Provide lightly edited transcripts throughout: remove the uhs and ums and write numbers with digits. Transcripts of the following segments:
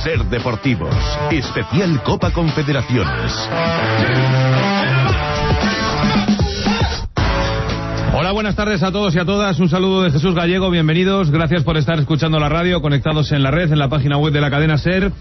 Ser Deportivos, especial Copa Confederaciones. Hola, buenas tardes a todos y a todas. Un saludo de Jesús Gallego, bienvenidos. Gracias por estar escuchando la radio, conectados en la red, en la página web de la cadena SER.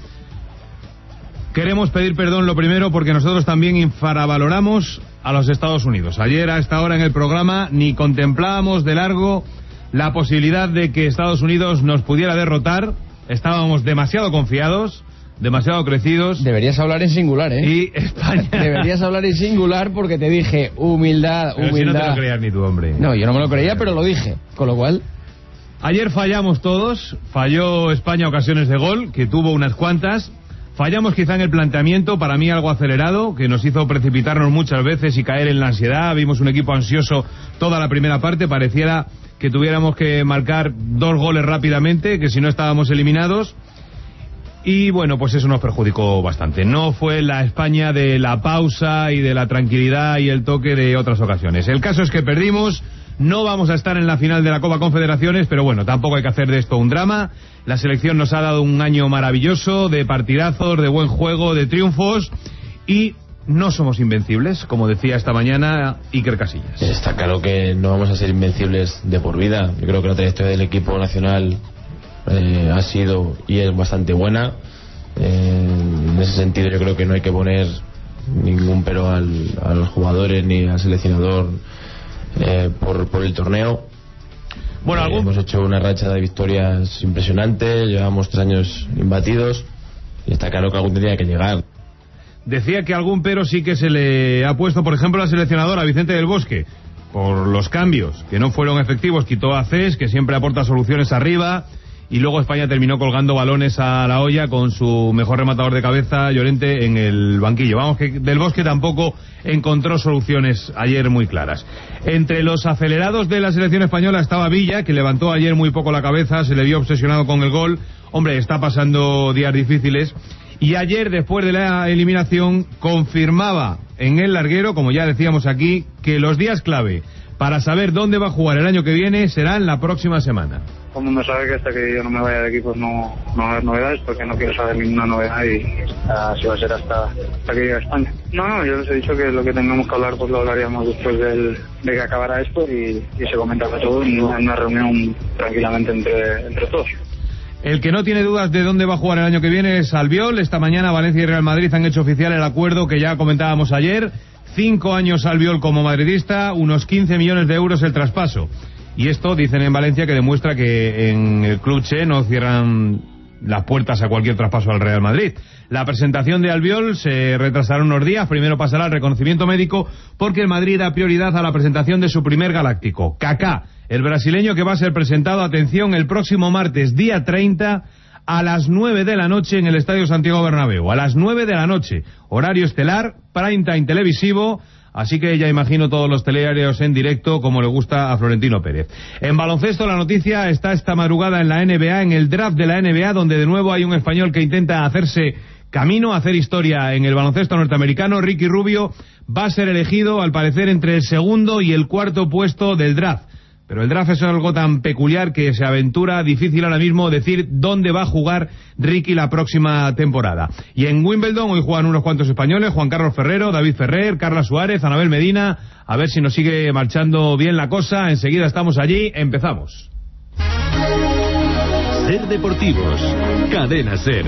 Queremos pedir perdón lo primero porque nosotros también infravaloramos a los Estados Unidos. Ayer a esta hora en el programa ni contemplábamos de largo la posibilidad de que Estados Unidos nos pudiera derrotar. Estábamos demasiado confiados, demasiado crecidos. Deberías hablar en singular, ¿eh? Y España... Deberías hablar en singular porque te dije humildad, pero humildad. Si no te lo creías ni tú, hombre. No, yo no me lo creía, pero lo dije. Con lo cual... Ayer fallamos todos. Falló España ocasiones de gol, que tuvo unas cuantas. Fallamos quizá en el planteamiento, para mí algo acelerado, que nos hizo precipitarnos muchas veces y caer en la ansiedad. Vimos un equipo ansioso toda la primera parte, pareciera que tuviéramos que marcar 2 goles rápidamente, que si no estábamos eliminados. Y bueno, pues eso nos perjudicó bastante. No fue la España de la pausa y de la tranquilidad y el toque de otras ocasiones. El caso es que perdimos. No vamos a estar en la final de la Copa Confederaciones, pero bueno, tampoco hay que hacer de esto un drama. La selección nos ha dado un año maravilloso, de partidazos, de buen juego, de triunfos, y no somos invencibles, como decía esta mañana Iker Casillas. Está claro que no vamos a ser invencibles de por vida. Yo creo que la trayectoria del equipo nacional ha sido y es bastante buena. En ese sentido yo creo que no hay que poner ningún pero a los jugadores ni al seleccionador por el torneo. Bueno, hemos hecho una racha de victorias impresionante, llevamos 3 años imbatidos y está claro que algún tenía que llegar. Decía que algún pero sí que se le ha puesto, por ejemplo, al seleccionador, a Vicente del Bosque, por los cambios que no fueron efectivos. Quitó a Cés, que siempre aporta soluciones arriba, y luego España terminó colgando balones a la olla con su mejor rematador de cabeza, Llorente, en el banquillo. Vamos, que Del Bosque tampoco encontró soluciones ayer muy claras. Entre los acelerados de la selección española estaba Villa, que levantó ayer muy poco la cabeza, se le vio obsesionado con el gol. Hombre, está pasando días difíciles. Y ayer, después de la eliminación, confirmaba en el larguero, como ya decíamos aquí, que los días clave para saber dónde va a jugar el año que viene serán la próxima semana. Todo el mundo sabe que hasta que yo no me vaya de equipos no va a haber novedades, porque no quiero saber ninguna novedad y así va a ser hasta que llegue a España. No, yo les he dicho que lo que tengamos que hablar pues lo hablaríamos después de que acabara esto y se comentará todo en una reunión tranquilamente entre todos. El que no tiene dudas de dónde va a jugar el año que viene es Albiol. Esta mañana Valencia y Real Madrid han hecho oficial el acuerdo que ya comentábamos ayer. 5 años Albiol como madridista, unos 15 millones de euros el traspaso. Y esto, dicen en Valencia, que demuestra que en el Club Che no cierran las puertas a cualquier traspaso al Real Madrid. La presentación de Albiol se retrasará unos días. Primero pasará el reconocimiento médico, porque el Madrid da prioridad a la presentación de su primer galáctico, Kaká, el brasileño, que va a ser presentado, atención, el próximo martes, día 30, a las 9 de la noche en el Estadio Santiago Bernabéu. A las 9 de la noche, horario estelar, prime time televisivo. Así que ya imagino todos los telediarios en directo, como le gusta a Florentino Pérez. En baloncesto, la noticia está esta madrugada en la NBA, en el draft de la NBA, donde de nuevo hay un español que intenta hacerse camino, hacer historia en el baloncesto norteamericano. Ricky Rubio va a ser elegido, al parecer, entre el segundo y el cuarto puesto del draft. Pero el draft es algo tan peculiar que se aventura difícil ahora mismo decir dónde va a jugar Ricky la próxima temporada. Y en Wimbledon hoy juegan unos cuantos españoles: Juan Carlos Ferrero, David Ferrer, Carla Suárez, Anabel Medina. A ver si nos sigue marchando bien la cosa. Enseguida estamos allí. Empezamos. Ser Deportivos, Cadena SER.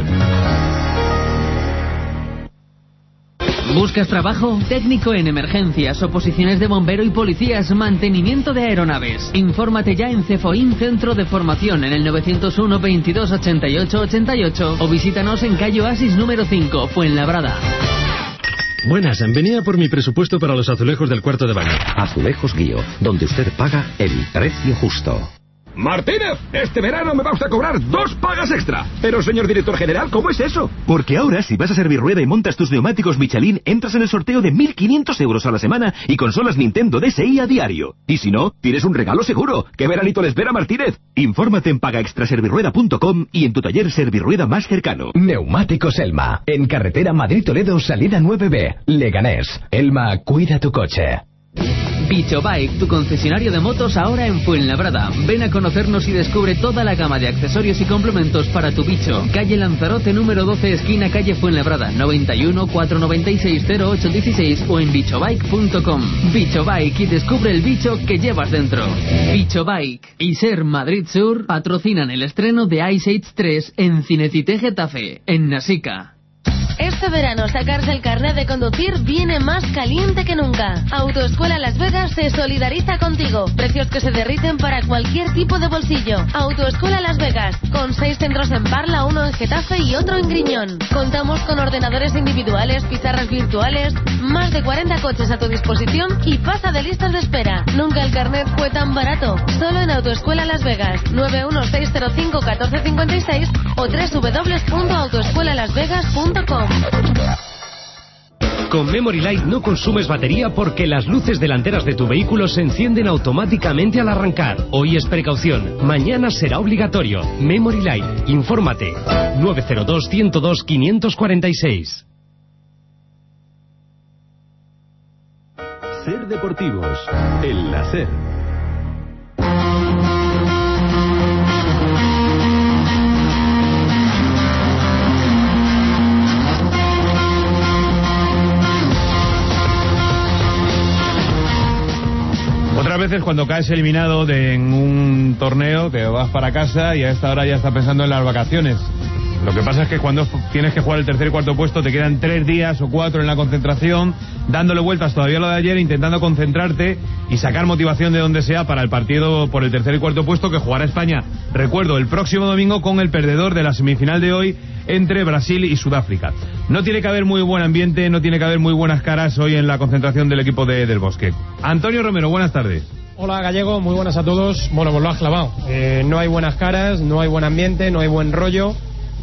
¿Buscas trabajo? Técnico en emergencias, oposiciones de bombero y policías, mantenimiento de aeronaves. Infórmate ya en Cefoin Centro de Formación en el 901 22 88 88 o visítanos en calle Oasis número 5, Fuenlabrada. Buenas, venía por mi presupuesto para los azulejos del cuarto de baño. Azulejos Guío, donde usted paga el precio justo. Martínez, este verano me va usted a cobrar 2 pagas extra. Pero, señor director general, ¿cómo es eso? Porque ahora, si vas a Servirueda y montas tus neumáticos Michelin, entras en el sorteo de 1.500 euros a la semana y consolas Nintendo DSi a diario. Y si no, tienes un regalo seguro. ¿Qué veranito le espera, Martínez? Infórmate en pagaextraservirueda.com y en tu taller Servirueda más cercano. Neumáticos Elma, en carretera Madrid-Toledo, salida 9B, Leganés. Elma, cuida tu coche. Bicho Bike, tu concesionario de motos ahora en Fuenlabrada. Ven a conocernos y descubre toda la gama de accesorios y complementos para tu bicho. Calle Lanzarote número 12, esquina calle Fuenlabrada, 91 496 0816 o en bichobike.com. Bicho Bike, y descubre el bicho que llevas dentro. Bicho Bike y Ser Madrid Sur patrocinan el estreno de Ice Age 3 en Cinecité Getafe, en Nasica. Este verano sacarse el carnet de conducir viene más caliente que nunca. Autoescuela Las Vegas se solidariza contigo. Precios que se derriten para cualquier tipo de bolsillo. Autoescuela Las Vegas, con 6 centros en Parla, 1 en Getafe y otro en Griñón. Contamos con ordenadores individuales, pizarras virtuales, más de 40 coches a tu disposición y pasa de listas de espera. Nunca el carnet fue tan barato. Solo en Autoescuela Las Vegas, 916051456 o www.autoescuelalasvegas.com. Con Memory Light no consumes batería porque las luces delanteras de tu vehículo se encienden automáticamente al arrancar. Hoy es precaución, mañana será obligatorio. Memory Light, infórmate. 902-102-546. Ser Deportivos, el láser. Otras veces cuando caes eliminado en un torneo te vas para casa y a esta hora ya estás pensando en las vacaciones. Lo que pasa es que cuando tienes que jugar el tercer y cuarto puesto te quedan 3 días o 4 en la concentración, dándole vueltas todavía a lo de ayer, intentando concentrarte y sacar motivación de donde sea para el partido por el tercer y cuarto puesto que jugará España, recuerdo, el próximo domingo con el perdedor de la semifinal de hoy entre Brasil y Sudáfrica. No tiene que haber muy buen ambiente, no tiene que haber muy buenas caras hoy en la concentración del equipo del Bosque. Antonio Romero, buenas tardes. Hola Gallego, muy buenas a todos. Bueno, pues lo has clavado. No hay buenas caras, no hay buen ambiente, no hay buen rollo.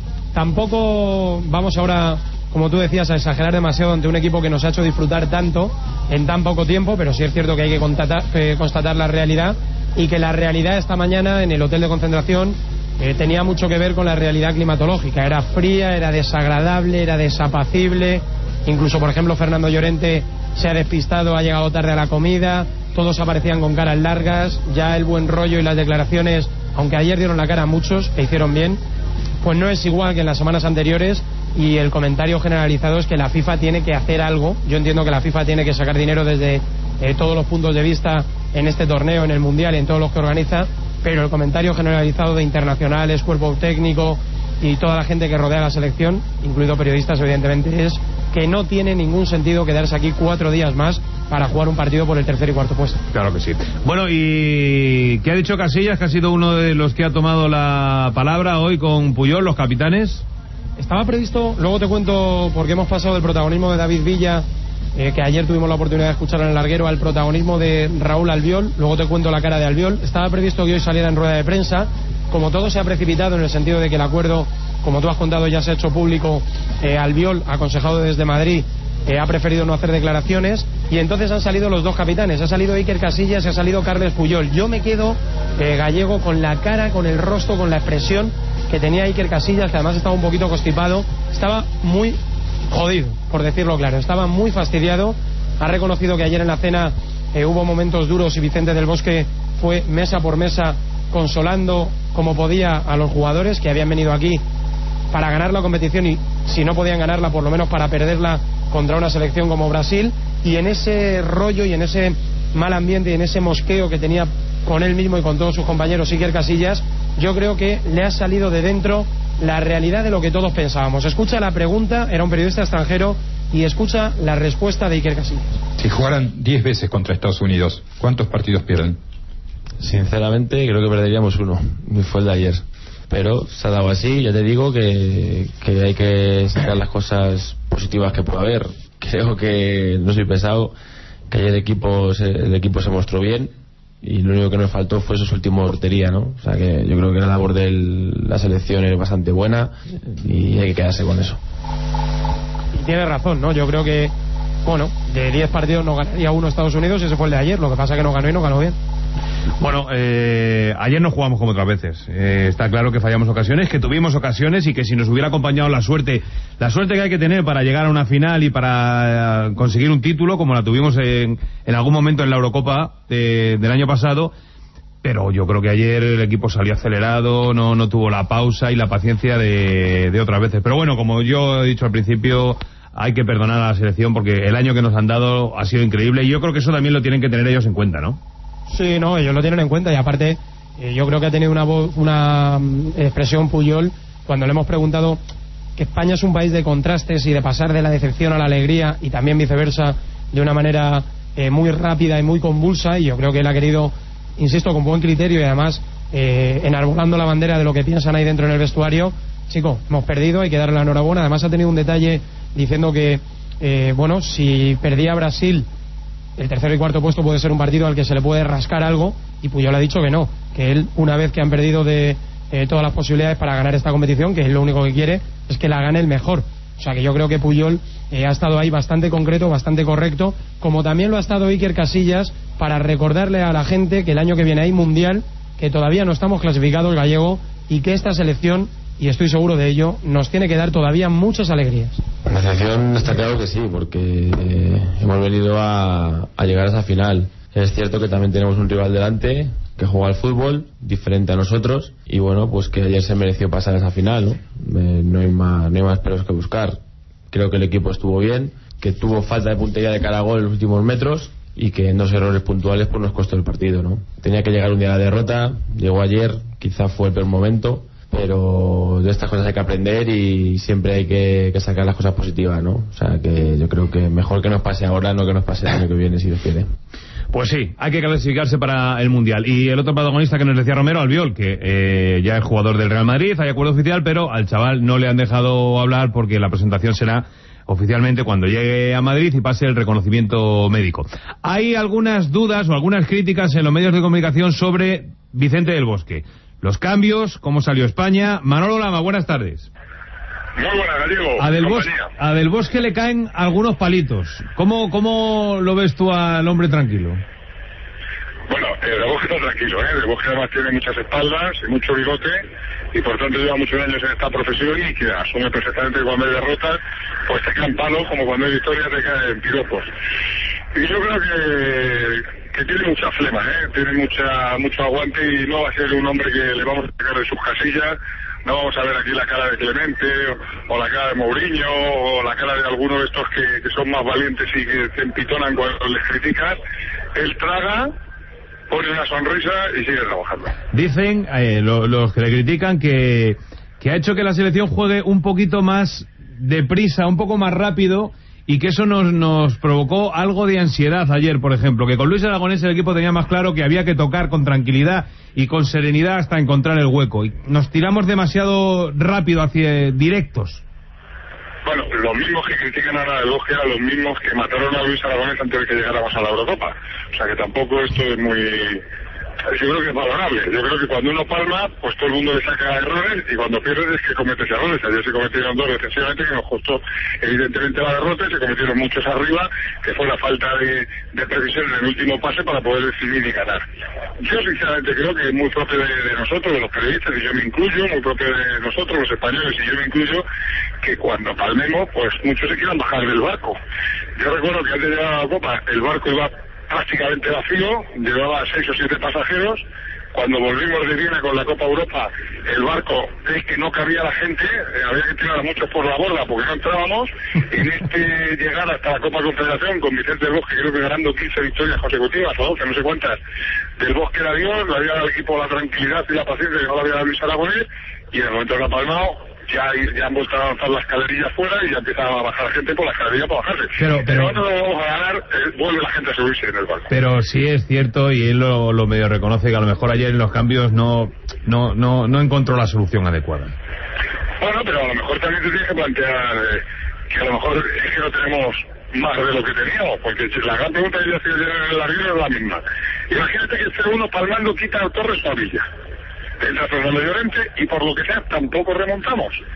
Tampoco vamos ahora, como tú decías, a exagerar demasiado ante un equipo que nos ha hecho disfrutar tanto en tan poco tiempo, pero sí es cierto que hay que constatar la realidad, y que la realidad esta mañana en el hotel de concentración tenía mucho que ver con la realidad climatológica. Era fría, era desagradable, era desapacible. Incluso, por ejemplo, Fernando Llorente se ha despistado, ha llegado tarde a la comida, todos aparecían con caras largas. Ya el buen rollo y las declaraciones, aunque ayer dieron la cara a muchos, que hicieron bien, pues no es igual que en las semanas anteriores, y el comentario generalizado es que la FIFA tiene que hacer algo. Yo entiendo que la FIFA tiene que sacar dinero desde todos los puntos de vista en este torneo, en el Mundial y en todos los que organiza, pero el comentario generalizado de internacionales, cuerpo técnico y toda la gente que rodea la selección, incluido periodistas evidentemente, es que no tiene ningún sentido quedarse aquí 4 días más para jugar un partido por el tercer y cuarto puesto. Claro que sí. Bueno, ¿y qué ha dicho Casillas, que ha sido uno de los que ha tomado la palabra hoy con Puyol, los capitanes? Estaba previsto, luego te cuento, porque hemos pasado del protagonismo de David Villa, que ayer tuvimos la oportunidad de escuchar en el larguero, al protagonismo de Raúl Albiol. Luego te cuento la cara de Albiol. Estaba previsto que hoy saliera en rueda de prensa. Como todo se ha precipitado en el sentido de que el acuerdo, como tú has contado, ya se ha hecho público, Albiol, aconsejado desde Madrid, ha preferido no hacer declaraciones, y entonces han salido los dos capitanes. Ha salido Iker Casillas y ha salido Carles Puyol. Yo me quedo, Gallego, con la cara, con el rostro, con la expresión que tenía Iker Casillas, que además estaba un poquito constipado, estaba muy jodido, por decirlo claro, estaba muy fastidiado. Ha reconocido que ayer en la cena hubo momentos duros y Vicente del Bosque fue mesa por mesa consolando como podía a los jugadores que habían venido aquí para ganar la competición, y si no podían ganarla, por lo menos para perderla contra una selección como Brasil. Y en ese rollo y en ese mal ambiente y en ese mosqueo que tenía con él mismo y con todos sus compañeros Iker Casillas, yo creo que le ha salido de dentro la realidad de lo que todos pensábamos. Escucha la pregunta, era un periodista extranjero, y escucha la respuesta de Iker Casillas. Si jugaran 10 veces contra Estados Unidos, ¿cuántos partidos pierden? Sinceramente creo que perderíamos uno, y fue el de ayer, pero se ha dado así. Ya te digo que hay que sacar las cosas positivas que pueda haber. Creo que, no soy pesado, que ayer el equipo se mostró bien, y lo único que nos faltó fue su última portería, ¿no? O sea que yo creo que la labor de la selección es bastante buena y hay que quedarse con eso. Y tiene razón, ¿no? Yo creo que, bueno, de 10 partidos no ganaría uno Estados Unidos, y ese fue el de ayer. Lo que pasa es que no ganó y no ganó bien. Bueno, ayer no jugamos como otras veces. Está claro que fallamos ocasiones, que tuvimos ocasiones y que si nos hubiera acompañado la suerte que hay que tener para llegar a una final y para conseguir un título, como la tuvimos en algún momento en la Eurocopa del año pasado. Pero yo creo que ayer el equipo salió acelerado, no tuvo la pausa y la paciencia de otras veces. Pero bueno, como yo he dicho al principio, hay que perdonar a la selección porque el año que nos han dado ha sido increíble y yo creo que eso también lo tienen que tener ellos en cuenta, ¿no? Sí, no, ellos lo tienen en cuenta y aparte yo creo que ha tenido una expresión Puyol cuando le hemos preguntado que España es un país de contrastes y de pasar de la decepción a la alegría y también viceversa de una manera muy rápida y muy convulsa, y yo creo que él ha querido, insisto, con buen criterio y además enarbolando la bandera de lo que piensan ahí dentro en el vestuario. Chico, hemos perdido, hay que darle la enhorabuena. Además ha tenido un detalle diciendo que bueno, si perdía Brasil, el tercero y cuarto puesto puede ser un partido al que se le puede rascar algo, y Puyol ha dicho que no, que él, una vez que han perdido de todas las posibilidades para ganar esta competición, que él lo único que quiere es que la gane el mejor. O sea que yo creo que Puyol ha estado ahí bastante concreto, bastante correcto, como también lo ha estado Iker Casillas, para recordarle a la gente que el año que viene hay Mundial, que todavía no estamos clasificados, Gallego, y que esta selección, y estoy seguro de ello, nos tiene que dar todavía muchas alegrías. La selección está claro que sí, porque hemos venido a llegar a esa final. Es cierto que también tenemos un rival delante que juega al fútbol diferente a nosotros, y bueno, pues que ayer se mereció pasar a esa final, ¿no? No hay más peros que buscar. Creo que el equipo estuvo bien, que tuvo falta de puntería de cara a gol en los últimos metros y que en dos errores puntuales pues nos costó el partido, ¿no? Tenía que llegar un día la derrota, llegó ayer, quizá fue el peor momento, pero de estas cosas hay que aprender y siempre hay que sacar las cosas positivas, ¿no? O sea que yo creo que mejor que nos pase ahora, no que nos pase el año que viene, si Dios quiere. Pues sí, hay que clasificarse para el Mundial. Y el otro protagonista que nos decía Romero, Albiol, que ya es jugador del Real Madrid, hay acuerdo oficial, pero al chaval no le han dejado hablar porque la presentación será oficialmente cuando llegue a Madrid y pase el reconocimiento médico. Hay algunas dudas o algunas críticas en los medios de comunicación sobre Vicente del Bosque. Los cambios, cómo salió España. Manolo Lama, buenas tardes. Muy buenas, Gallego. A Del Bosque le caen algunos palitos. ¿Cómo lo ves tú al hombre tranquilo? Bueno, Del Bosque está tranquilo, Del Bosque además tiene muchas espaldas y mucho bigote, y por tanto lleva muchos años en esta profesión y que asume perfectamente que cuando hay derrotas, pues te caen palos, como cuando hay victorias te caen piropos. Y yo creo que tiene mucha flema, tiene mucho aguante y no va a ser un hombre que le vamos a sacar de sus casillas. No vamos a ver aquí la cara de Clemente o la cara de Mourinho o la cara de algunos de estos que son más valientes y que te empitonan cuando les criticas. Él traga, pone una sonrisa y sigue trabajando. Dicen los que le critican que ha hecho que la selección juegue un poquito más deprisa, un poco más rápido, y que eso nos provocó algo de ansiedad ayer, por ejemplo, que con Luis Aragonés el equipo tenía más claro que había que tocar con tranquilidad y con serenidad hasta encontrar el hueco, y nos tiramos demasiado rápido hacia directos. Bueno, los mismos que critican ahora Del Bosque eran los mismos que mataron a Luis Aragonés antes de que llegáramos a la Eurocopa. O sea que tampoco esto es muy... Yo creo que es valorable. Yo creo que cuando uno palma, pues todo el mundo le saca errores, y cuando pierdes es que cometes errores. Ayer se cometieron dos defensivamente que nos costó evidentemente la derrota, y se cometieron muchos arriba, que fue la falta de precisión en el último pase para poder decidir y ganar. Yo sinceramente creo que es muy propio de nosotros, de los periodistas, y yo me incluyo, muy propio de nosotros, los españoles, y yo me incluyo, que cuando palmemos, pues muchos se quieran bajar del barco. Yo recuerdo que antes de llegar a la Copa, el barco iba prácticamente vacío, llevaba 6 o 7 pasajeros. Cuando volvimos de Viena con la Copa Europa, el barco es que no cabía la gente, había que tirar a muchos por la borda porque no entrábamos. En llegar hasta la Copa Confederación con Vicente del Bosque, creo que ganando 15 victorias consecutivas o 12, no sé cuántas, Del Bosque era Dios, le había dado al equipo la tranquilidad y la paciencia que no le había dado Luis Aragonés, y en el momento de la palmado ya han vuelto a lanzar las escalerillas fuera y ya empieza a bajar la gente por la escalerilla para bajarse. Pero no lo vamos a ganar, vuelve la gente a subirse en el barco. Pero sí es cierto, y él lo medio reconoce, que a lo mejor ayer en los cambios no encontró la solución adecuada. Bueno, pero a lo mejor también te tienes que plantear que a lo mejor es que no tenemos más de lo que teníamos, porque la gran pregunta que yo hacía ayer en el larguero es la misma. Imagínate que el 0-1 palmando quita a Torres o a Villa. Entra Fernando Llorente y por lo que sea tampoco remontamos.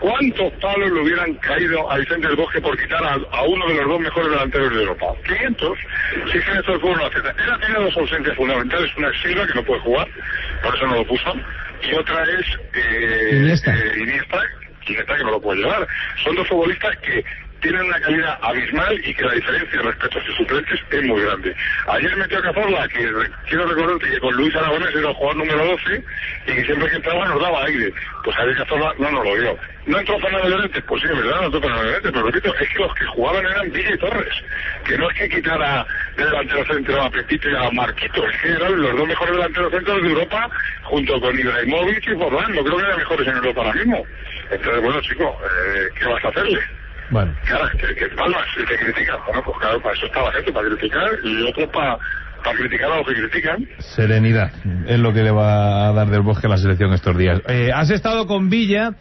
¿cuántos palos le hubieran caído a Vicente del Bosque por quitar a uno de los dos mejores delanteros de Europa? 500. Si es que Néstor fue una aceta. Él ha tenido dos ausencias fundamentales, una es Silva, que no puede jugar, por eso no lo puso, y otra es Iniesta, que no lo puede llevar. Son dos futbolistas que tienen una calidad abismal y que la diferencia respecto a sus suplentes es muy grande. Ayer metió a Cazorla, que quiero recordarte que con Luis Aragonés era el jugador número 12 y que siempre que entraba nos daba aire. Pues ayer Cazorla no nos lo dio. ¿No entró Fernando Llorente? Pues sí, verdad, no entró Fernando Llorente, pero repito, es que los que jugaban eran Villa y Torres, que no es que quitara de delantero centro a Pepito y a Marquito, es que eran los dos mejores delanteros centros de Europa, junto con Ibrahimovic y Forlán, no creo que eran mejores en Europa ahora mismo. Entonces, bueno, chico, ¿qué vas a hacerle? Bueno. Claro, que palmas y te critican. Bueno, pues claro, para eso está la gente, para criticar, y otros para criticar a los que critican. Serenidad es lo que le va a dar del Bosque a la selección estos días. Has estado con Villa,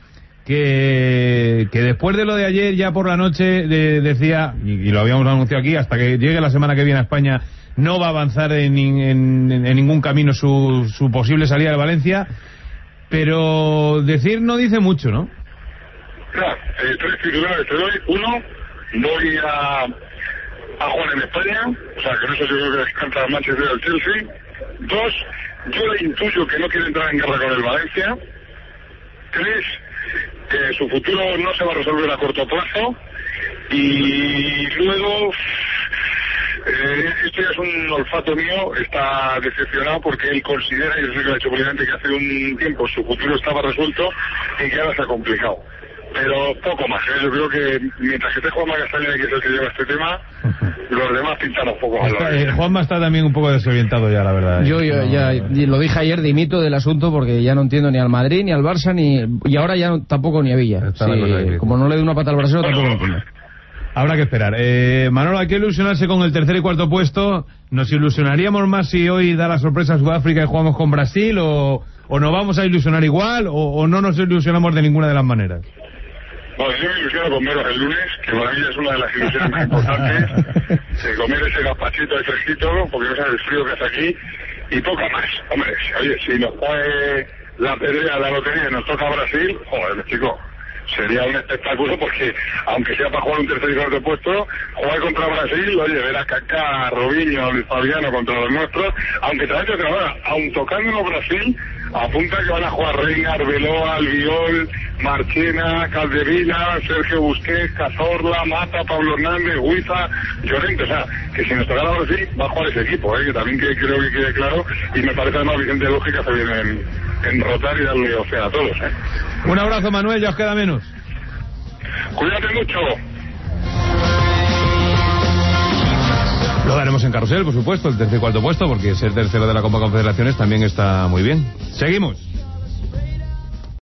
que después de lo de ayer, ya por la noche, decía, y lo habíamos anunciado aquí, hasta que llegue la semana que viene a España, no va a avanzar en ningún camino su posible salida de Valencia, pero decir no dice mucho, ¿no? Claro, tres titulares te doy. Uno, voy a jugar en España, o sea, que no sé si voy a descansar el Manchester del Chelsea. Dos, yo le intuyo que no quiere entrar en guerra con el Valencia. Tres, que su futuro no se va a resolver a corto plazo. Y luego, esto ya es un olfato mío, está decepcionado porque él considera, y yo sé que lo ha hecho públicamente, que hace un tiempo su futuro estaba resuelto y que ahora está complicado. Pero poco más, yo creo que mientras que esté Juanma Castañeda, que es el que lleva este tema, los demás pintan un poco mal. Juanma está también un poco desorientado ya, la verdad. Yo ya lo dije ayer, dimito del asunto porque ya no entiendo ni al Madrid, ni al Barça, y ahora ya tampoco ni a Villa. Sí, como no le doy una pata al brasero, tampoco lo entiendo. Habrá que esperar. Manolo, hay que ilusionarse con el tercer y cuarto puesto. ¿Nos ilusionaríamos más si hoy da la sorpresa a Sudáfrica y jugamos con Brasil? ¿O nos vamos a ilusionar igual? ¿O no nos ilusionamos de ninguna de las maneras? Bueno, yo me ilusiono con veros el lunes, que para mí es una de las ilusiones más importantes, comer ese gazpachito de fresquito, porque no sabes el frío que hace aquí, y poca más. Hombre, oye, si nos cae la pedrea, la lotería y nos toca Brasil, joder, chico, sería un espectáculo, porque aunque sea para jugar un tercer y cuarto puesto, jugar contra Brasil, oye, ver a Kaká, Robinho, Luis Fabiano contra los nuestros, aunque también te trabaja, aun tocándonos Brasil, apunta que van a jugar Reina, Arbeloa, Albiol, Marchena, Caldevila, Sergio Busquets, Cazorla, Mata, Pablo Hernández, Huiza, Llorente. O sea, que si nos tocara Brasil va a jugar ese equipo, que también creo que quede claro, y me parece además Vicente del Bosque que hace bien en rotar y darle opción a todos. Un abrazo, Manuel, ya os queda menos. Cuídate mucho. Lo daremos en carrusel, por supuesto, el tercer y cuarto puesto, porque ser tercero de la Copa Confederaciones también está muy bien. Seguimos.